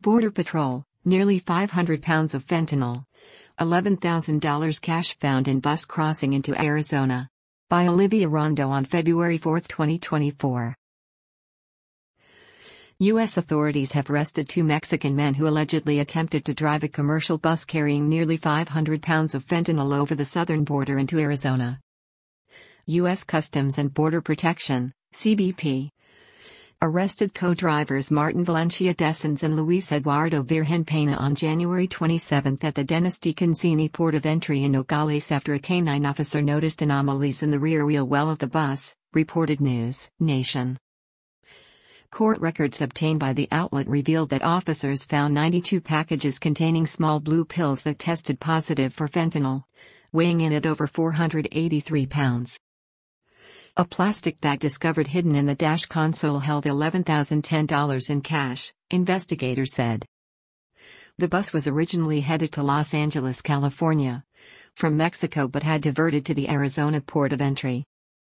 Border Patrol, nearly 500 pounds of fentanyl. $11,000 cash found in bus crossing into Arizona. By Olivia Rondo on February 4, 2024. U.S. authorities have arrested two Mexican men who allegedly attempted to drive a commercial bus carrying nearly 500 pounds of fentanyl over the southern border into Arizona. U.S. Customs and Border Protection, CBP, arrested co-drivers Martin Valencia Dessens and Luis Eduardo Virgen Pena on January 27 at the Dennis D. Concini port of entry in Nogales after a canine officer noticed anomalies in the rear wheel well of the bus, reported News Nation. Court records obtained by the outlet revealed that officers found 92 packages containing small blue pills that tested positive for fentanyl, weighing in at over 483 pounds. A plastic bag discovered hidden in the dash console held $11,010 in cash, investigators said. The bus was originally headed to Los Angeles, California, from Mexico but had diverted to the Arizona port of entry.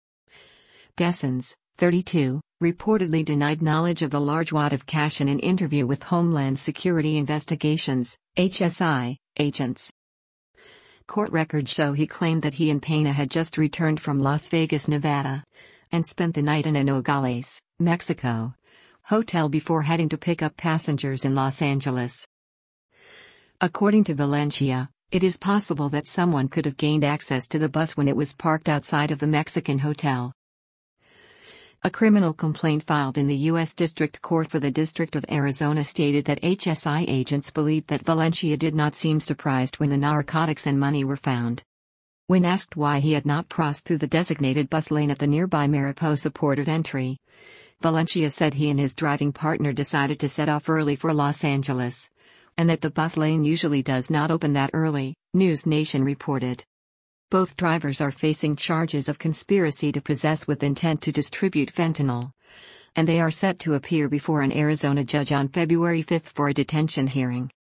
Dessens, 32, reportedly denied knowledge of the large wad of cash in an interview with Homeland Security Investigations, HSI, agents. Court records show he claimed that he and Pena had just returned from Las Vegas, Nevada, and spent the night in a Nogales, Mexico, hotel before heading to pick up passengers in Los Angeles. According to Valencia, it is possible that someone could have gained access to the bus when it was parked outside of the Mexican hotel. A criminal complaint filed in the U.S. District Court for the District of Arizona stated that HSI agents believed that Valencia did not seem surprised when the narcotics and money were found. When asked why he had not crossed through the designated bus lane at the nearby Mariposa port of entry, Valencia said he and his driving partner decided to set off early for Los Angeles, and that the bus lane usually does not open that early, News Nation reported. Both drivers are facing charges of conspiracy to possess with intent to distribute fentanyl, and they are set to appear before an Arizona judge on February 5 for a detention hearing.